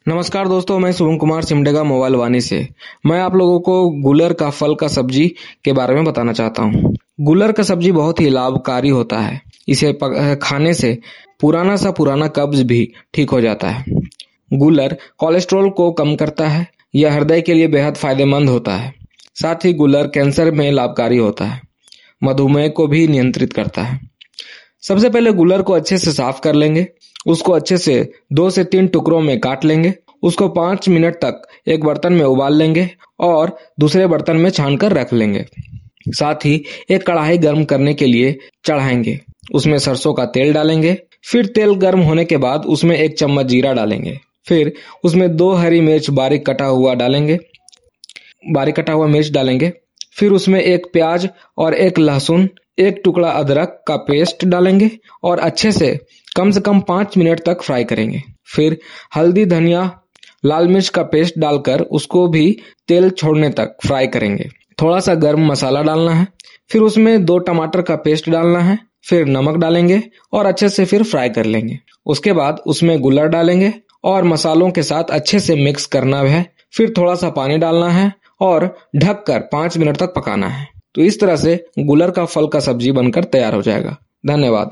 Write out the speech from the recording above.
नमस्कार दोस्तों, मैं शुभम कुमार सिमडेगा मोबाइल वानी से। मैं आप लोगों को गुलर का फल का सब्जी के बारे में बताना चाहता हूँ। गुलर का सब्जी बहुत ही लाभकारी होता है। इसे खाने से पुराना कब्ज भी ठीक हो जाता है। गुलर कोलेस्ट्रॉल को कम करता है। यह हृदय के लिए बेहद फायदेमंद होता है। साथ ही गुलर कैंसर में लाभकारी होता है। मधुमेह को भी नियंत्रित करता है। सबसे पहले गुलर को अच्छे से साफ कर लेंगे। उसको अच्छे से 2 से 3 टुकड़ों में काट लेंगे। उसको 5 मिनट तक एक बर्तन में उबाल लेंगे और दूसरे बर्तन में छानकर रख लेंगे। साथ ही एक कढ़ाई गर्म करने के लिए चढ़ाएंगे। उसमें सरसों का तेल डालेंगे। फिर तेल गर्म होने के बाद उसमें 1 चम्मच जीरा डालेंगे। फिर उसमें 2 हरी मिर्च बारीक कटा हुआ मिर्च डालेंगे। फिर उसमें 1 प्याज और 1 लहसुन, 1 टुकड़ा अदरक का पेस्ट डालेंगे और अच्छे से कम 5 मिनट तक फ्राई करेंगे। फिर हल्दी, धनिया, लाल मिर्च का पेस्ट डालकर उसको भी तेल छोड़ने तक फ्राई करेंगे। थोड़ा सा गर्म मसाला डालना है। फिर उसमें 2 टमाटर का पेस्ट डालना है। फिर नमक डालेंगे और अच्छे से फिर फ्राई कर लेंगे। उसके बाद उसमें गुलर डालेंगे और मसालों के साथ अच्छे से मिक्स करना है। फिर थोड़ा सा पानी डालना है और ढककर 5 मिनट तक पकाना है। तो इस तरह से गुलर का फल का सब्जी बनकर तैयार हो जाएगा। धन्यवाद।